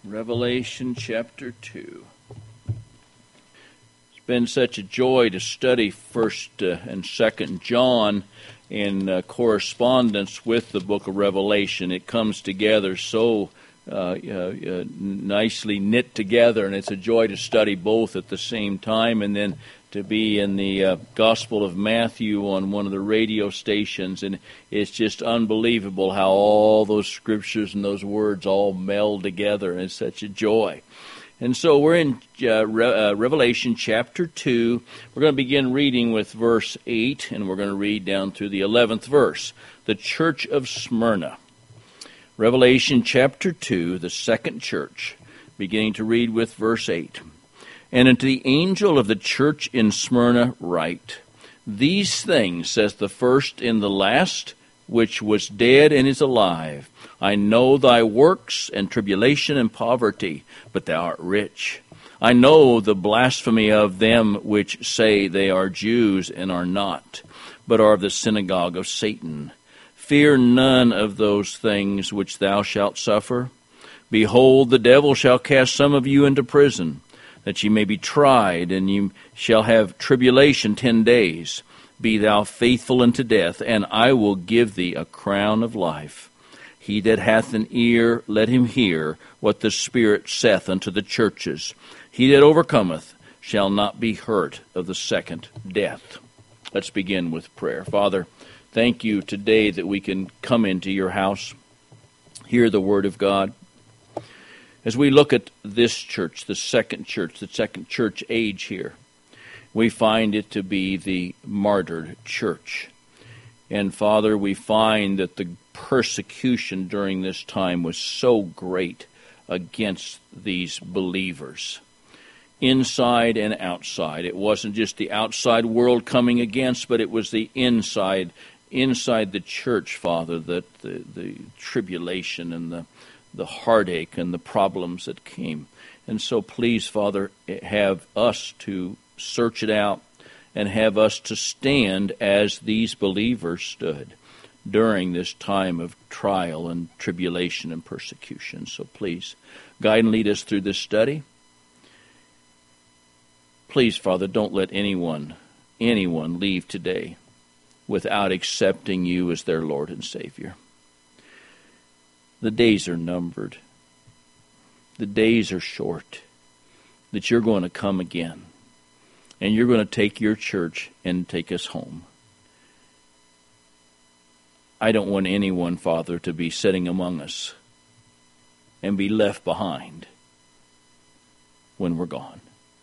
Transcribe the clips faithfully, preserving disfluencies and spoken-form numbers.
Revelation chapter two. It's been such a joy to study First uh, and Second John in uh, correspondence with the book of Revelation. It comes together so uh, uh, uh, nicely knit together, and it's a joy to study both at the same time, and then to be in the uh, Gospel of Matthew on one of the radio stations, and it's just unbelievable how all those scriptures and those words all meld together, and it's such a joy. And so we're in uh, Re- uh, Revelation chapter two. We're going to begin reading with verse eight, and we're going to read down through the eleventh verse. The Church of Smyrna. Revelation chapter two, the second church, beginning to read with verse eight. And unto the angel of the church in Smyrna write, These things says the first and the last, which was dead and is alive. I know thy works, and tribulation and poverty, but thou art rich. I know the blasphemy of them which say they are Jews and are not, but are of the synagogue of Satan. Fear none of those things which thou shalt suffer. Behold, the devil shall cast some of you into prison, that ye may be tried, and ye shall have tribulation ten days. Be thou faithful unto death, and I will give thee a crown of life. He that hath an ear, let him hear what the Spirit saith unto the churches. He that overcometh shall not be hurt of the second death. Let's begin with prayer. Father, thank you today that we can come into your house, hear the word of God. As we look at this church, the second church, the second church age here, we find it to be the martyred church. And Father, we find that the persecution during this time was so great against these believers, inside and outside. It wasn't just the outside world coming against, but it was the inside, inside the church, Father, that the, the tribulation and the the heartache and the problems that came. And so please, Father, have us to search it out and have us to stand as these believers stood during this time of trial and tribulation and persecution. So please, guide and lead us through this study. Please, Father, don't let anyone, anyone leave today without accepting you as their Lord and Savior. The days are numbered. The days are short. That you're going to come again. And you're going to take your church and take us home. I don't want anyone, Father, to be sitting among us and be left behind when we're gone.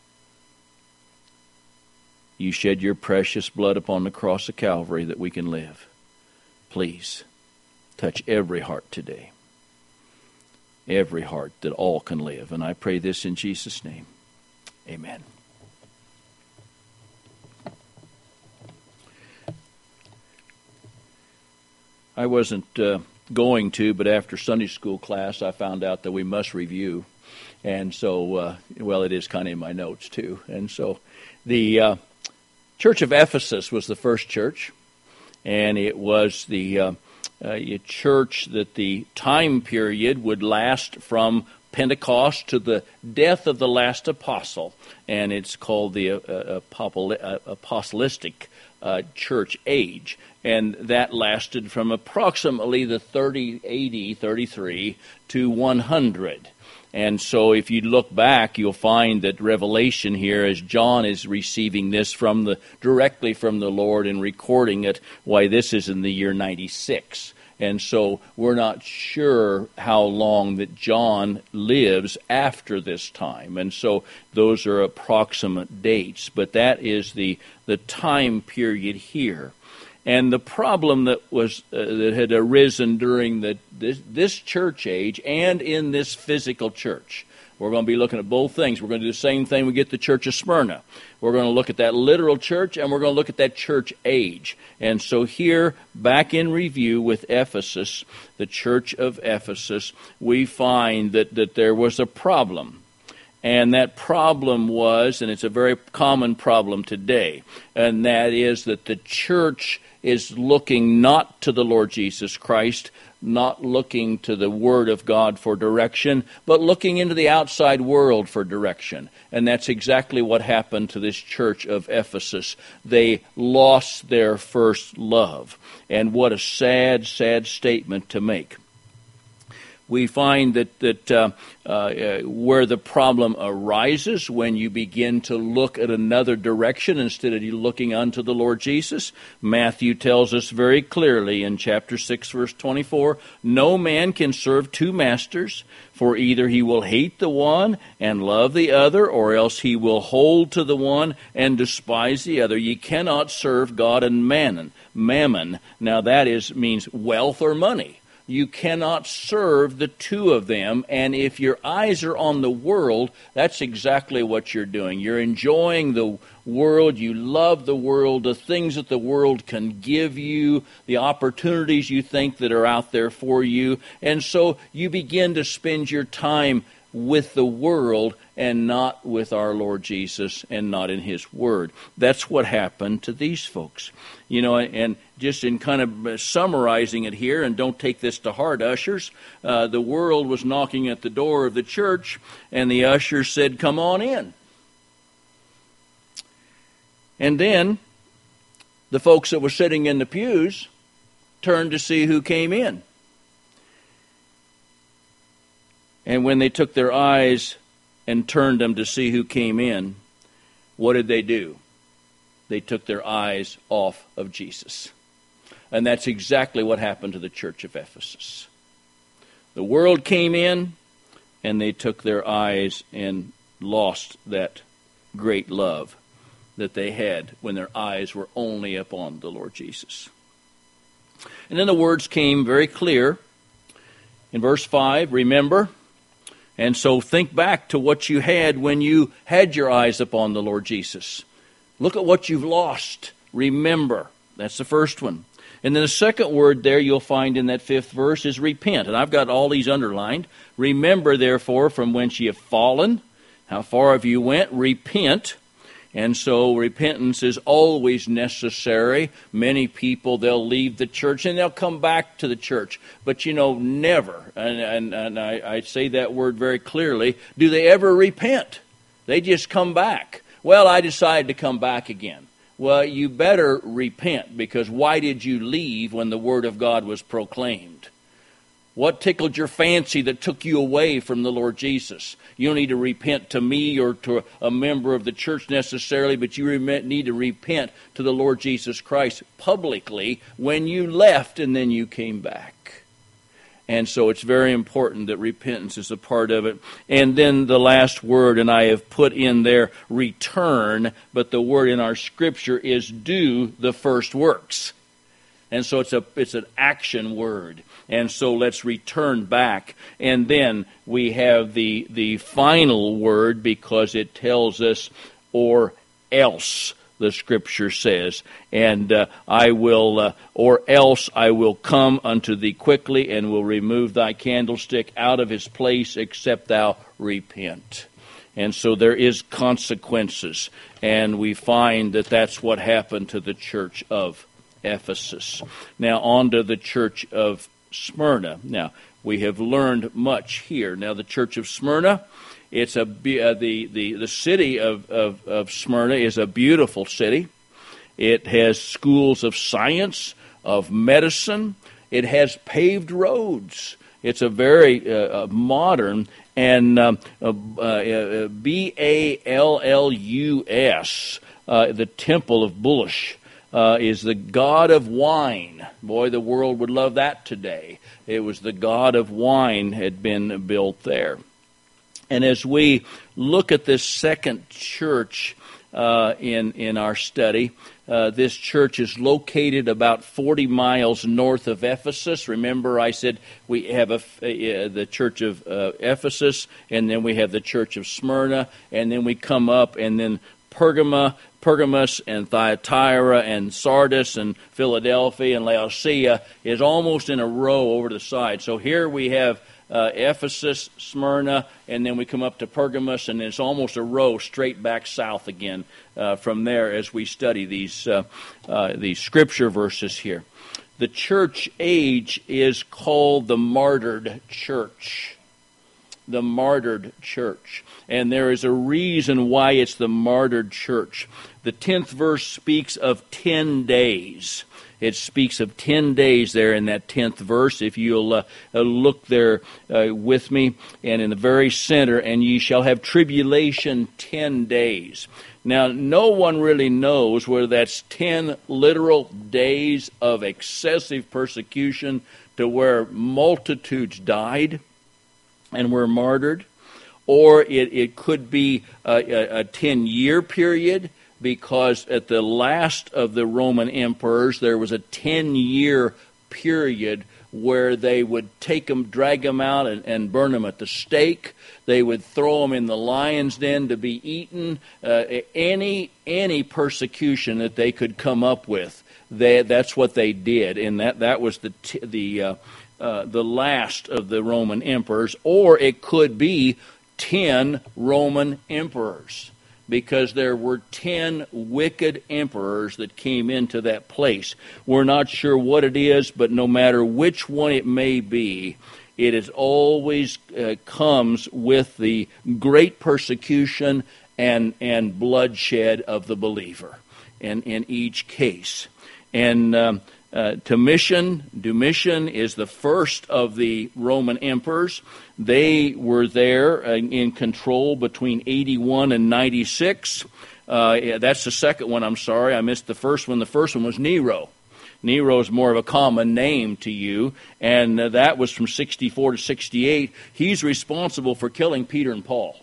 You shed your precious blood upon the cross of Calvary that we can live. Please, touch every heart today. Every heart, that all can live. And I pray this in Jesus' name. Amen. I wasn't uh, going to, but after Sunday school class, I found out that we must review. And so, uh, well, it is kind of in my notes too. And so the uh, Church of Ephesus was the first church, and it was the Uh, Uh, a church that the time period would last from Pentecost to the death of the last apostle, and it's called the uh, uh, apostolic uh, church age, and that lasted from approximately the thirty A D, thirty-three, to one hundred. And so if you look back, you'll find that Revelation here, as John is receiving this from the directly from the Lord and recording it, why this is in the year ninety-six. And so we're not sure how long that John lives after this time. And so those are approximate dates. But that is the, the time period here. And the problem that was uh, that had arisen during the this, this church age and in this physical church. We're going to be looking at both things. We're going to do the same thing we get the Church of Smyrna. We're going to look at that literal church, and we're going to look at that church age. And so here, back in review with Ephesus, the Church of Ephesus, we find that, that there was a problem. And that problem was, and it's a very common problem today, and that is that the church is looking not to the Lord Jesus Christ, not looking to the Word of God for direction, but looking into the outside world for direction. And that's exactly what happened to this church of Ephesus. They lost their first love. And what a sad, sad statement to make. We find that, that uh, uh, where the problem arises when you begin to look at another direction instead of you looking unto the Lord Jesus, Matthew tells us very clearly in chapter six, verse twenty-four, no man can serve two masters, for either he will hate the one and love the other, or else he will hold to the one and despise the other. Ye cannot serve God and mammon. Mammon, now that is means wealth or money. You cannot serve the two of them, and if your eyes are on the world, that's exactly what you're doing. You're enjoying the world, you love the world, the things that the world can give you, the opportunities you think that are out there for you, and so you begin to spend your time with the world and not with our Lord Jesus and not in His Word. That's what happened to these folks. You know, and just in kind of summarizing it here, and don't take this to heart, ushers, uh, the world was knocking at the door of the church, and the usher said, come on in. And then the folks that were sitting in the pews turned to see who came in. And when they took their eyes and turned them to see who came in, what did they do? They took their eyes off of Jesus. And that's exactly what happened to the church of Ephesus. The world came in, and they took their eyes and lost that great love that they had when their eyes were only upon the Lord Jesus. And then the words came very clear in verse five, remember. And so think back to what you had when you had your eyes upon the Lord Jesus. Look at what you've lost. Remember. That's the first one. And then the second word there you'll find in that fifth verse is repent. And I've got all these underlined. Remember, therefore, from whence ye have fallen. How far have you went? Repent. And so repentance is always necessary. Many people, they'll leave the church and they'll come back to the church. But, you know, never, and, and, and I, I say that word very clearly, do they ever repent? They just come back. Well, I decided to come back again. Well, you better repent, because why did you leave when the Word of God was proclaimed? What tickled your fancy that took you away from the Lord Jesus? You don't need to repent to me or to a member of the church necessarily, but you need to repent to the Lord Jesus Christ publicly when you left and then you came back. And so it's very important that repentance is a part of it. And then the last word, and I have put in there return, but the word in our scripture is do the first works. And so it's a it's an action word. And so let's return back. And then we have the the final word, because it tells us, or else, the scripture says. And uh, I will, uh, or else I will come unto thee quickly, and will remove thy candlestick out of his place, except thou repent. And so there is consequences. And we find that that's what happened to the church of Ephesus. Now on to the church of Smyrna. Now, we have learned much here. Now, the church of Smyrna, it's a uh, the, the the city of, of, of Smyrna is a beautiful city. It has schools of science, of medicine. It has paved roads. It's a very uh, modern and um, uh, uh, B A L L U S, uh, the Temple of Bullish. Uh, is the god of wine. Boy, the world would love that today. It was the god of wine had been built there. And as we look at this second church uh, in, in our study, uh, this church is located about forty miles north of Ephesus. Remember, I said we have a, uh, the church of uh, Ephesus, and then we have the church of Smyrna, and then we come up, and then Pergama, Pergamus and Thyatira and Sardis and Philadelphia and Laodicea is almost in a row over to the side. So here we have uh, Ephesus, Smyrna, and then we come up to Pergamos, and it's almost a row straight back south again uh, from there as we study these uh, uh, these scripture verses here. The church age is called the martyred church. The martyred church. And there is a reason why it's the martyred church. The tenth verse speaks of ten days. It speaks of ten days there in that tenth verse. If you'll uh, uh, look there uh, with me, and in the very center, and ye shall have tribulation ten days. Now, no one really knows whether that's ten literal days of excessive persecution to where multitudes died and were martyred, or it, it could be a, a ten-year period, because at the last of the Roman emperors, there was a ten-year period where they would take them, drag them out, and, and burn them at the stake. They would throw them in the lion's den to be eaten. Uh, any any persecution that they could come up with, they, that's what they did, and that that was the t- the uh, uh, the last of the Roman emperors. Or it could be ten Roman emperors, because there were ten wicked emperors that came into that place. We're not sure what it is, but no matter which one it may be, it is always uh, comes with the great persecution and and bloodshed of the believer in, in each case. And um, uh, Domitian, Domitian is the first of the Roman emperors. They were there in control between eighty-one and ninety-six. Uh, yeah, that's the second one, I'm sorry. I missed the first one. The first one was Nero. Nero is more of a common name to you, and uh, that was from sixty-four to sixty-eight. He's responsible for killing Peter and Paul.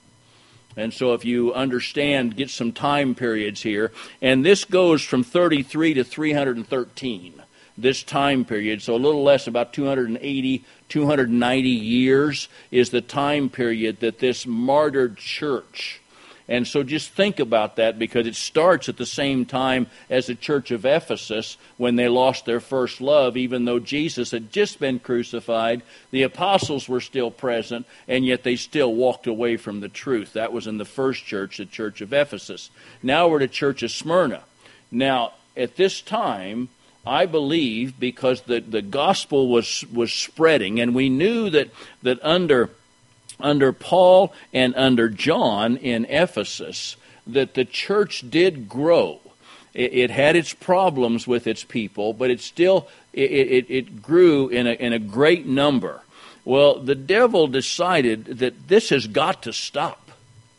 And so if you understand, get some time periods here. And this goes from thirty-three to three hundred thirteen, this time period. So a little less, about two hundred eighty, two hundred ninety years is the time period that this martyred church. And so just think about that, because it starts at the same time as the church of Ephesus, when they lost their first love. Even though Jesus had just been crucified, the apostles were still present, and yet they still walked away from the truth. That was in the first church, the church of Ephesus. Now we're the church of Smyrna. Now, at this time, I believe, because the, the gospel was was spreading, and we knew that, that under... under Paul and under John in Ephesus, that the church did grow. It, it had its problems with its people, but it still it, it, it grew in a, in a great number. Well, the devil decided that this has got to stop.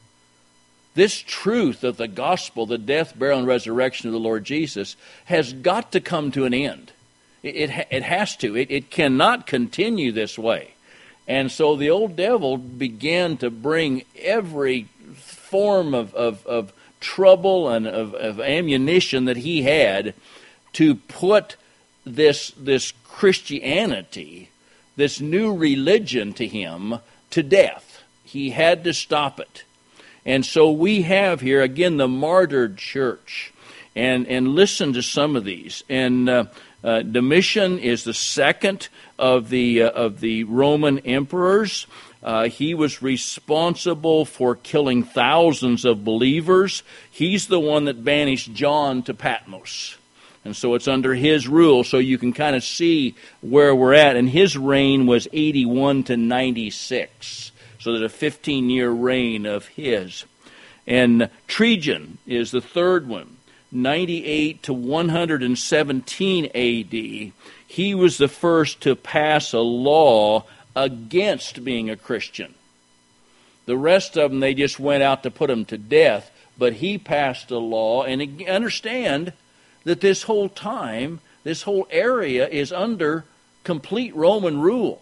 This truth of the gospel, the death, burial, and resurrection of the Lord Jesus, has got to come to an end. It, it, it has to. It, it cannot continue this way. And so the old devil began to bring every form of, of, of trouble and of, of ammunition that he had to put this, this Christianity, this new religion to him, to death. He had to stop it. And so we have here, again, the martyred church. And, and listen to some of these. And uh, uh, Domitian is the second of the uh, of the Roman emperors. Uh, he was responsible for killing thousands of believers. He's the one that banished John to Patmos. And so it's under his rule, so you can kind of see where we're at. And his reign was eighty-one to ninety-six. So there's a fifteen-year reign of his. And Trajan is the third one, ninety-eight to one hundred seventeen A D. He was the first to pass a law against being a Christian. The rest of them, they just went out to put them to death. But he passed a law, and understand that this whole time, this whole area is under complete Roman rule.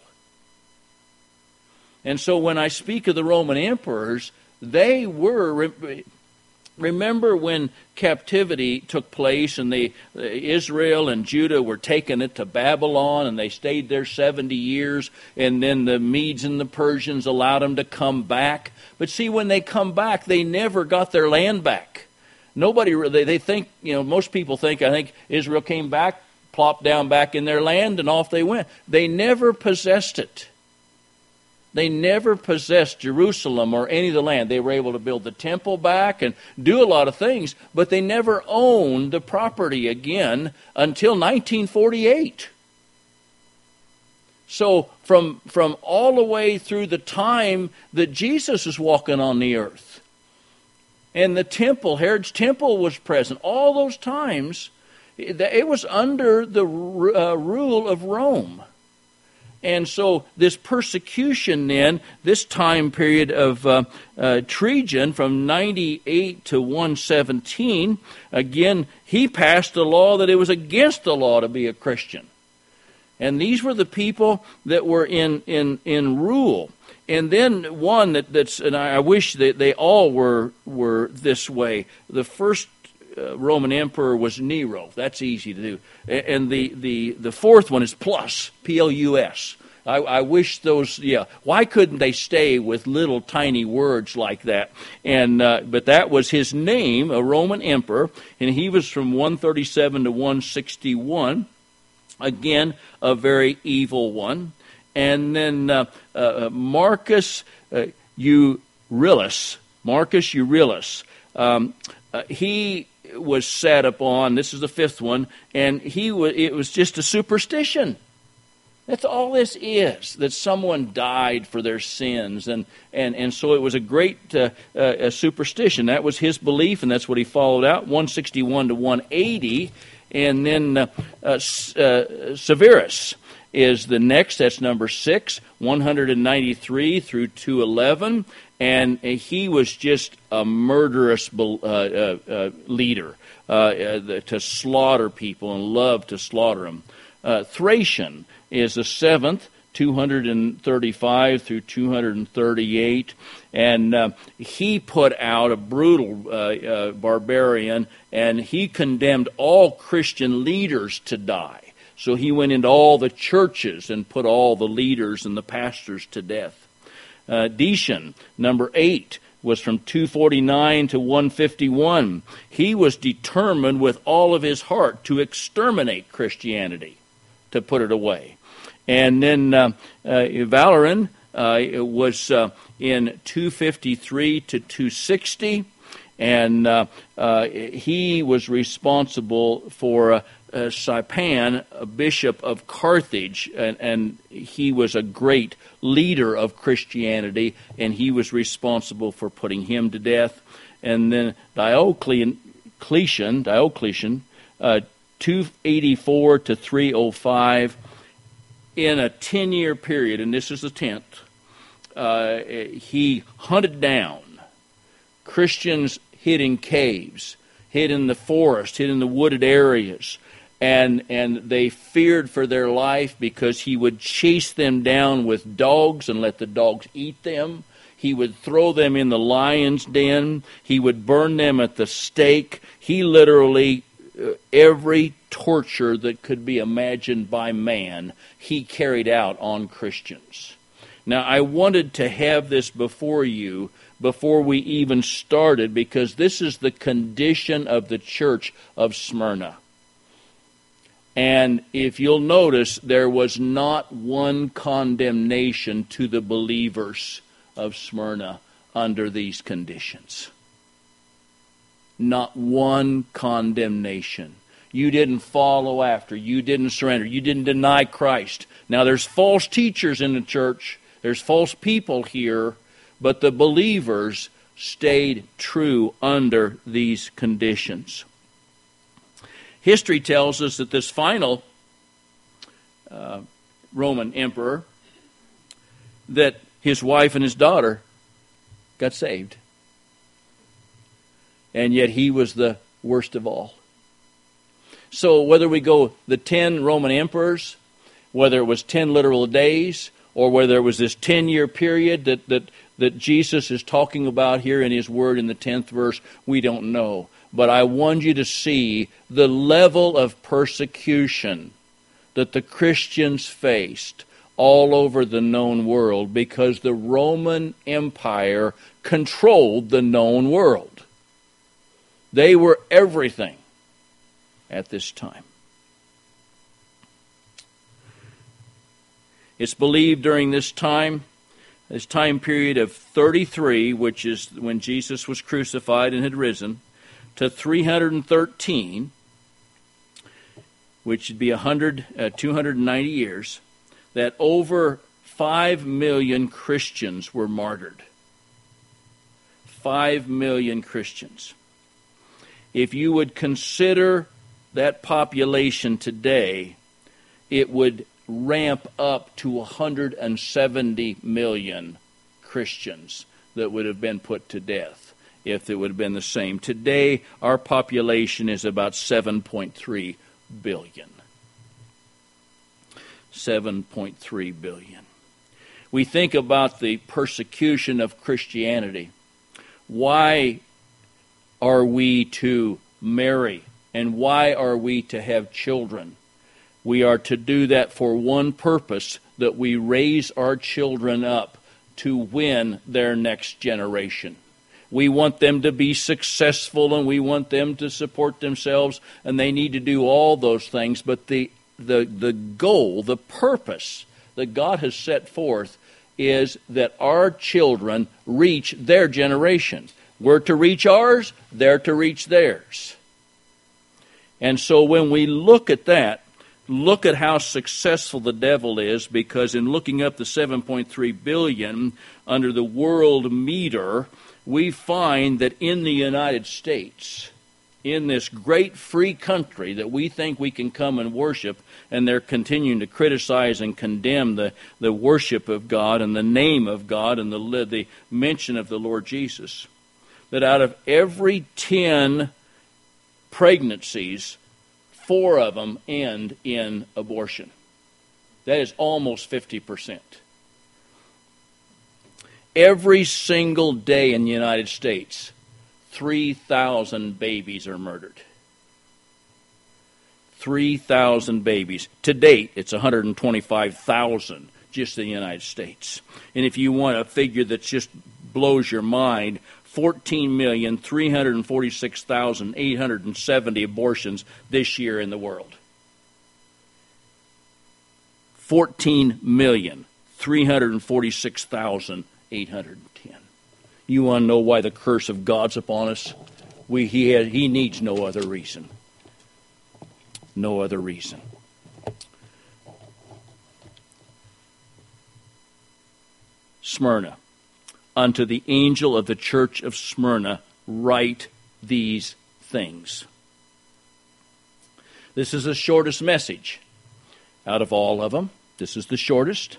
And so when I speak of the Roman emperors, they were... Remember when captivity took place and the, Israel and Judah were taken it to Babylon, and they stayed there seventy years, and then the Medes and the Persians allowed them to come back. But see, when they come back, they never got their land back. Nobody, they, they think, you know, most people think, I think Israel came back, plopped down back in their land, and off they went. They never possessed it. They never possessed Jerusalem or any of the land. They were able to build the temple back and do a lot of things, but they never owned the property again until nineteen forty-eight. So from, from all the way through the time that Jesus is walking on the earth, and the temple, Herod's temple was present, all those times, it was under the uh, rule of Rome. And so this persecution then, this time period of uh, uh, Trajan from ninety-eight to one seventeen, again, he passed a law that it was against the law to be a Christian. And these were the people that were in, in, in rule. And then one that, that's, and I wish that they all were, were this way. The first Uh, Roman emperor was Nero. That's easy to do. And the, the, the fourth one is Plus, P L U S. I, I wish those, yeah, why couldn't they stay with little tiny words like that? And uh, but that was his name, a Roman emperor, and he was from one thirty-seven to one sixty-one. Again, a very evil one. And then uh, uh, Marcus uh, Aurelius, Marcus Aurelius, um, uh, he was set upon, this is the fifth one, and he was, it was just a superstition. That's all this is, that someone died for their sins. And, and, and so it was a great uh, uh, a superstition. That was his belief, and that's what he followed out, one sixty-one to one eighty. And then uh, uh, uh, Severus is the next, that's number six, one ninety-three through two eleven. And he was just a murderous uh, uh, uh, leader uh, uh, to slaughter people and loved to slaughter them. Uh, Thracian is the seventh, two thirty-five through two thirty-eight. And uh, he put out a brutal uh, uh, barbarian, and he condemned all Christian leaders to die. So he went into all the churches and put all the leaders and the pastors to death. Uh, Decian, number eight, was from two forty-nine to one fifty-one. He was determined with all of his heart to exterminate Christianity, to put it away. And then uh, uh, Valerian uh, was uh, in two fifty-three to two sixty, and uh, uh, he was responsible for uh, uh, Saipan, a bishop of Carthage, and, and he was a great leader of Christianity, and he was responsible for putting him to death. And then Diocletian, Diocletian, uh, two eighty-four to three oh five, in a ten-year period, and this is the tenth, uh, he hunted down Christians hid in caves, hid in the forest, hid in the wooded areas, and and they feared for their life because he would chase them down with dogs and let the dogs eat them. He would throw them in the lion's den. He would burn them at the stake. He literally, uh, every torture that could be imagined by man, he carried out on Christians. Now, I wanted to have this before you before we even started, because this is the condition of the church of Smyrna. And if you'll notice, there was not one condemnation to the believers of Smyrna under these conditions. Not one condemnation. You didn't follow after. You didn't surrender. You didn't deny Christ. Now, there's false teachers in the church. There's false people here. But the believers stayed true under these conditions. History tells us that this final uh, Roman emperor, that his wife and his daughter got saved. And yet he was the worst of all. So whether we go the ten Roman emperors, whether it was ten literal days, or whether it was this ten-year period that, that, that Jesus is talking about here in his word in the tenth verse, we don't know. But I want you to see the level of persecution that the Christians faced all over the known world, because the Roman Empire controlled the known world. They were everything at this time. It's believed during this time this time period of thirty-three, which is when Jesus was crucified and had risen, to three hundred thirteen, which would be one hundred, uh, two hundred ninety years, that over five million Christians were martyred. Five million Christians. If you would consider that population today, it would ramp up to one hundred seventy million Christians that would have been put to death if it would have been the same. Today, our population is about seven point three billion. seven point three billion. We think about the persecution of Christianity. Why are we to marry? And why are we to have children? We are to do that for one purpose, that we raise our children up to win their next generation. We want them to be successful, and we want them to support themselves, and they need to do all those things. But the the the goal, the purpose that God has set forth is that our children reach their generation. We're to reach ours, they're to reach theirs. And so when we look at that, look at how successful the devil is, because in looking up the seven point three billion under the world meter, we find that in the United States, in this great free country that we think we can come and worship, and they're continuing to criticize and condemn the, the worship of God and the name of God and the, the mention of the Lord Jesus, that out of every ten pregnancies, four of them end in abortion. That is almost fifty percent. Every single day in the United States, three thousand babies are murdered. three thousand babies. To date, it's one hundred twenty-five thousand just in the United States. And if you want a figure that just blows your mind, fourteen million, three hundred forty-six thousand, eight hundred seventy abortions this year in the world. fourteen million, three hundred forty-six thousand, eight hundred ten. You want to know why the curse of God's upon us? We, he, had, he needs no other reason. No other reason. Smyrna. Unto the angel of the church of Smyrna write these things. This is the shortest message out of all of them. This is the shortest.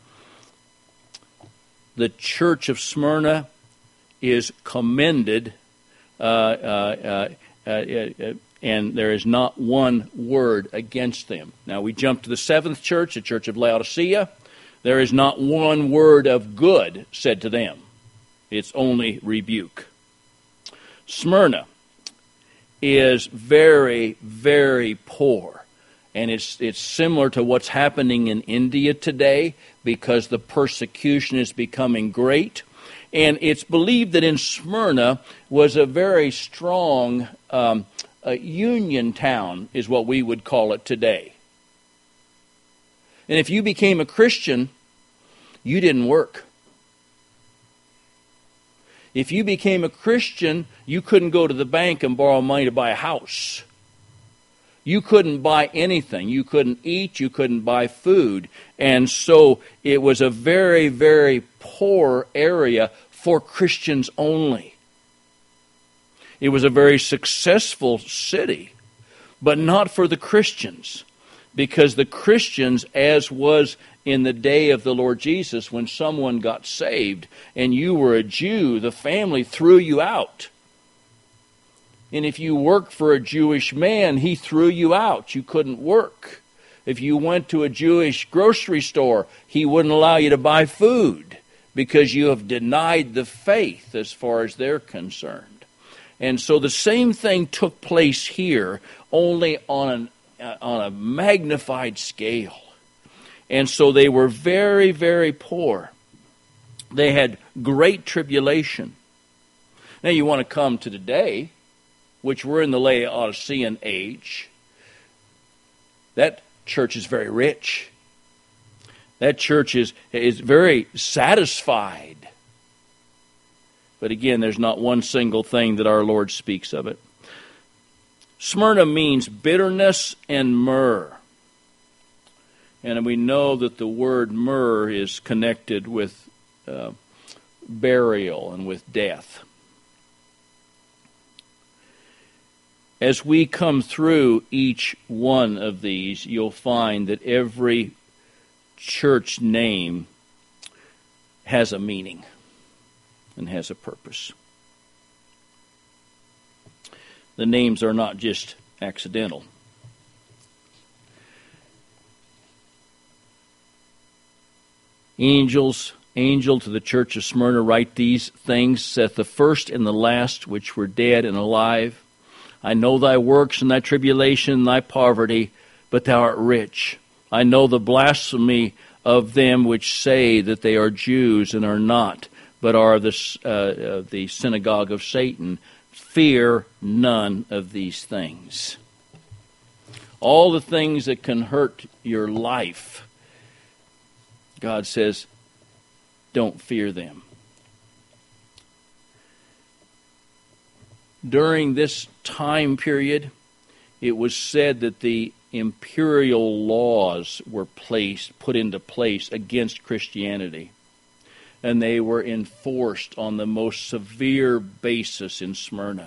The church of Smyrna is commended, uh, uh, uh, uh, uh, and there is not one word against them. Now we jump to the seventh church, the church of Laodicea. There is not one word of good said to them. It's only rebuke. Smyrna is very, very poor. And it's it's similar to what's happening in India today, because the persecution is becoming great. And it's believed that in Smyrna was a very strong um, a union town, is what we would call it today. And if you became a Christian, you didn't work. If you became a Christian, you couldn't go to the bank and borrow money to buy a house. You couldn't buy anything. You couldn't eat. You couldn't buy food. And so it was a very, very poor area for Christians only. It was a very successful city, but not for the Christians. Because the Christians, as was in the day of the Lord Jesus, when someone got saved and you were a Jew, the family threw you out. And if you worked for a Jewish man, he threw you out. You couldn't work. If you went to a Jewish grocery store, he wouldn't allow you to buy food because you have denied the faith as far as they're concerned. And so the same thing took place here, only on an on a magnified scale. And so they were very, very poor. They had great tribulation. Now you want to come to today, which we're in the Laodicean age. That church is very rich. That church is, is very satisfied. But again, there's not one single thing that our Lord speaks of it. Smyrna means bitterness and myrrh. And we know that the word myrrh is connected with uh, burial and with death. As we come through each one of these, you'll find that every church name has a meaning and has a purpose. The names are not just accidental. Angels, angel to the church of Smyrna, write these things, saith the first and the last, which were dead and alive. I know thy works and thy tribulation and thy poverty, but thou art rich. I know the blasphemy of them which say that they are Jews and are not, but are the, uh, uh, the synagogue of Satan. Fear none of these things. All the things that can hurt your life, God says, don't fear them. During this time period, it was said that the imperial laws were placed, put into place against Christianity. And they were enforced on the most severe basis in Smyrna.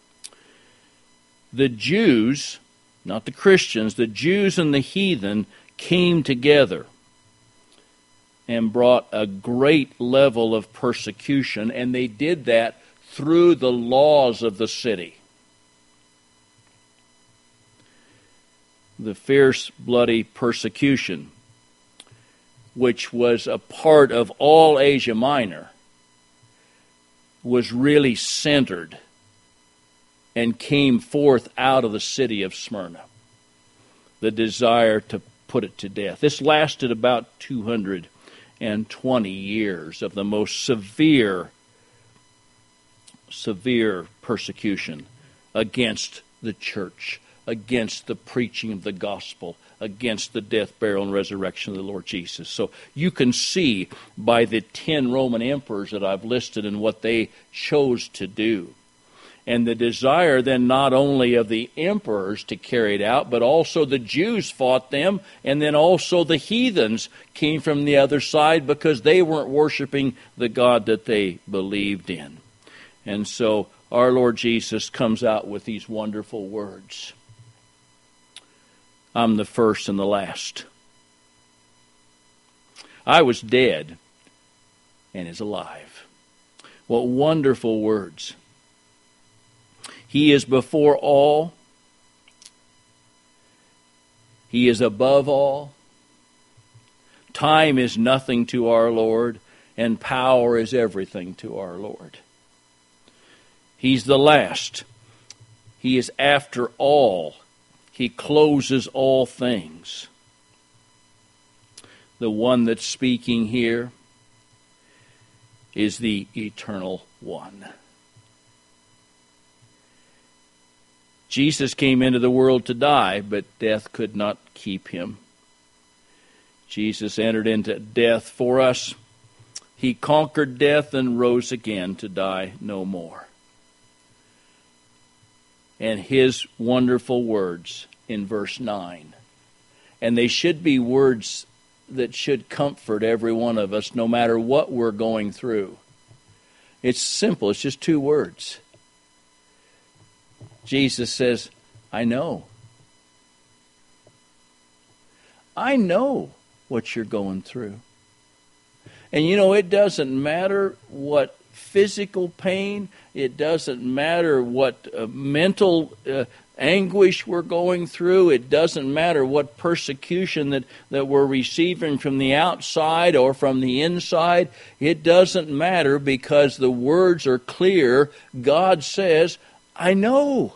The Jews, not the Christians, the Jews and the heathen came together and brought a great level of persecution, and they did that through the laws of the city. The fierce, bloody persecution, which was a part of all Asia Minor, was really centered and came forth out of the city of Smyrna. The desire to put it to death. This lasted about two hundred twenty years of the most severe, severe persecution against the church, against the preaching of the gospel, against the death, burial, and resurrection of the Lord Jesus. So you can see by the ten Roman emperors that I've listed and what they chose to do. And the desire then not only of the emperors to carry it out, but also the Jews fought them, and then also the heathens came from the other side because they weren't worshiping the God that they believed in. And so our Lord Jesus comes out with these wonderful words. I'm the first and the last. I was dead and is alive. What wonderful words. He is before all. He is above all. Time is nothing to our Lord, and power is everything to our Lord. He's the last. He is after all. He closes all things. The one that's speaking here is the Eternal One. Jesus came into the world to die, but death could not keep him. Jesus entered into death for us. He conquered death and rose again to die no more. And his wonderful words in verse nine. And they should be words that should comfort every one of us no matter what we're going through. It's simple. It's just two words. Jesus says, I know. I know what you're going through. And you know, it doesn't matter what physical pain, it doesn't matter what uh, mental uh, anguish we're going through, it doesn't matter what persecution that, that we're receiving from the outside or from the inside, it doesn't matter because the words are clear. God says, I know.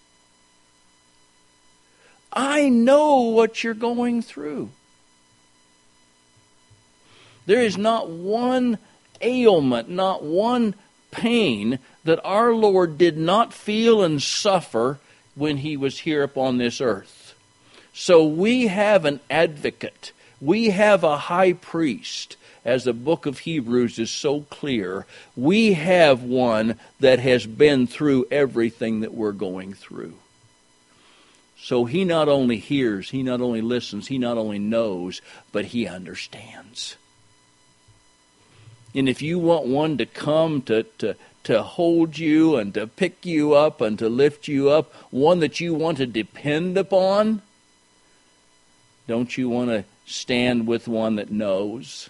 I know what you're going through. There is not one ailment, not one pain that our Lord did not feel and suffer when he was here upon this earth. So we have an advocate. We have a high priest, as the book of Hebrews is so clear. We have one that has been through everything that we're going through. So he not only hears, he not only listens, he not only knows, but he understands. And if you want one to come to, to, to hold you and to pick you up and to lift you up, one that you want to depend upon, don't you want to stand with one that knows?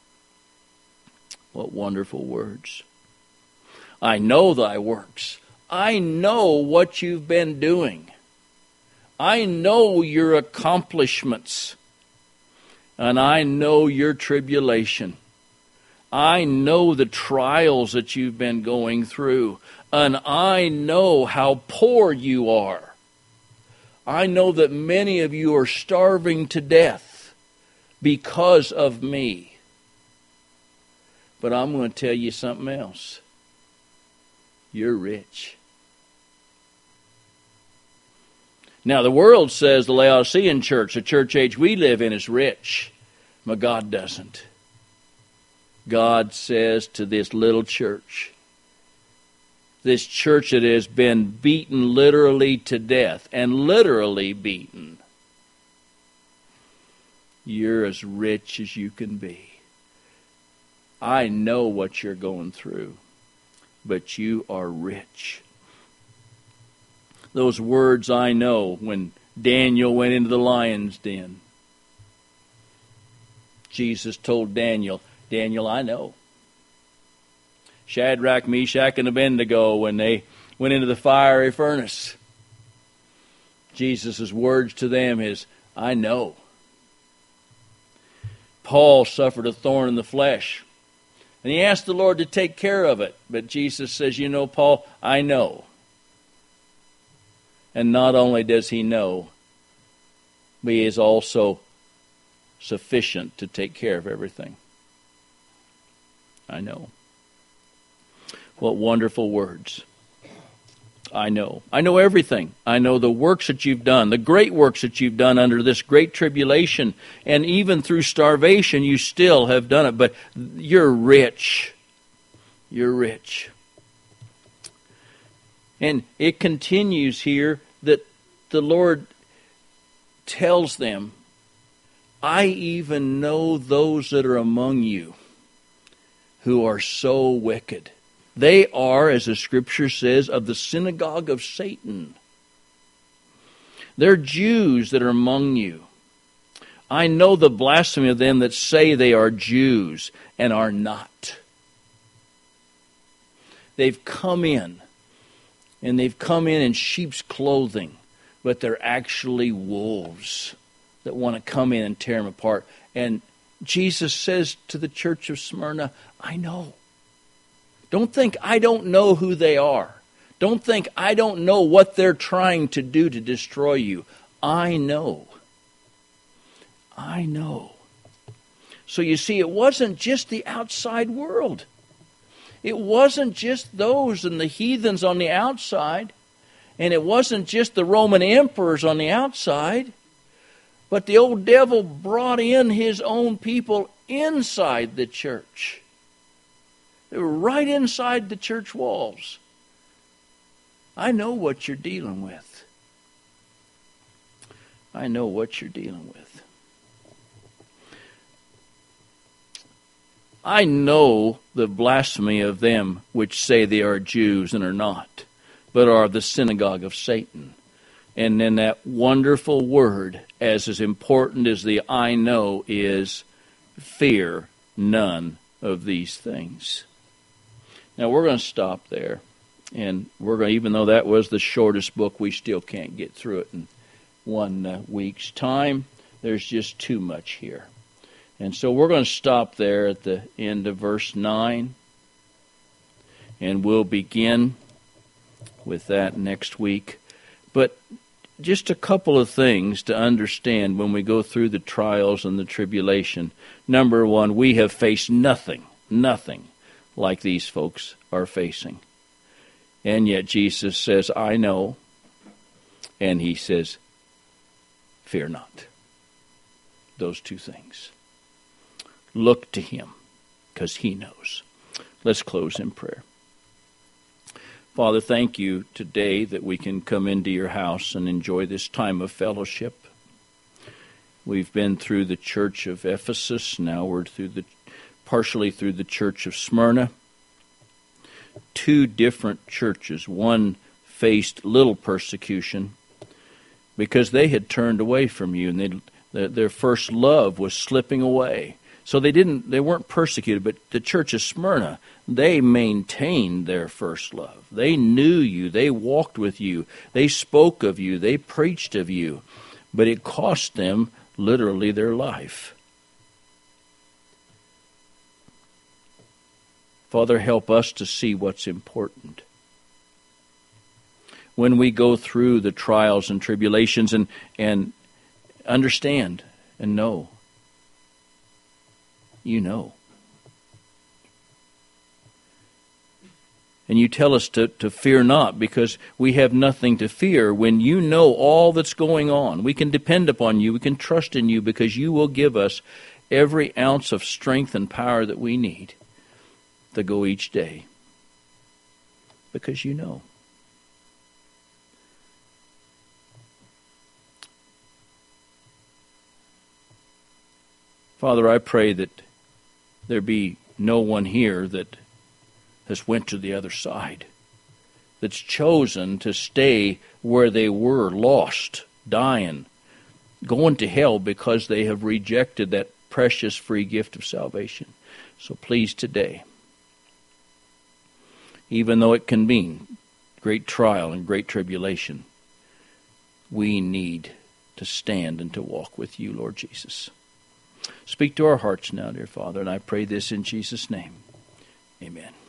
What wonderful words. I know thy works. I know what you've been doing. I know your accomplishments. And I know your tribulation. I know the trials that you've been going through. And I know how poor you are. I know that many of you are starving to death because of me. But I'm going to tell you something else. You're rich. Now, the world says the Laodicean church, the church age we live in, is rich. But God doesn't. God says to this little church, this church that has been beaten literally to death, and literally beaten, you're as rich as you can be. I know what you're going through, but you are rich. Those words I know when Daniel went into the lion's den. Jesus told Daniel, Daniel, I know. Shadrach, Meshach, and Abednego, when they went into the fiery furnace, Jesus' words to them is, I know. Paul suffered a thorn in the flesh. And he asked the Lord to take care of it. But Jesus says, you know, Paul, I know. And not only does he know, but he is also sufficient to take care of everything. I know. What wonderful words. I know. I know everything. I know the works that you've done, the great works that you've done under this great tribulation, and even through starvation you still have done it. But you're rich. You're rich. And it continues here that the Lord tells them, I even know those that are among you who are so wicked. They are, as the Scripture says, of the synagogue of Satan. They're Jews that are among you. I know the blasphemy of them that say they are Jews and are not. They've come in, and they've come in in sheep's clothing, but they're actually wolves that want to come in and tear them apart. And Jesus says to the church of Smyrna, I know. Don't think I don't know who they are. Don't think I don't know what they're trying to do to destroy you. I know. I know. So you see, it wasn't just the outside world. It wasn't just those and the heathens on the outside. And it wasn't just the Roman emperors on the outside. But the old devil brought in his own people inside the church. They were right inside the church walls. I know what you're dealing with. I know what you're dealing with. I know the blasphemy of them which say they are Jews and are not, but are the synagogue of Satan. And then that wonderful word, as as important as the I know, is fear none of these things. Now we're going to stop there, and we're going. Even though that was the shortest book, we still can't get through it in one uh, week's time. There's just too much here, and so we're going to stop there at the end of verse nine, and we'll begin with that next week. But just a couple of things to understand when we go through the trials and the tribulation. Number one, we have faced nothing, nothing like these folks are facing. And yet Jesus says, I know. And he says, fear not. those two things. Look to him, because he knows. Let's close in prayer. Father, thank you today that we can come into your house and enjoy this time of fellowship. We've been through the church of Ephesus. Now we're through the partially through the church of Smyrna. Two different churches. One faced little persecution because they had turned away from you, and they, their, their first love was slipping away. So they didn't. They weren't persecuted, but the church of Smyrna, they maintained their first love. They knew you. They walked with you. They spoke of you. They preached of you. But it cost them literally their life. Father, help us to see what's important. When we go through the trials and tribulations and, and understand and know, you know. And you tell us to, to fear not, because we have nothing to fear when you know all that's going on. We can depend upon you. We can trust in you, because you will give us every ounce of strength and power that we need to go each day. Because you know. Father, I pray that there be no one here that has went to the other side, that's chosen to stay where they were, lost, dying, going to hell because they have rejected that precious free gift of salvation. So please today, even though it can mean great trial and great tribulation, we need to stand and to walk with you, Lord Jesus. Speak to our hearts now, dear Father, and I pray this in Jesus' name. Amen.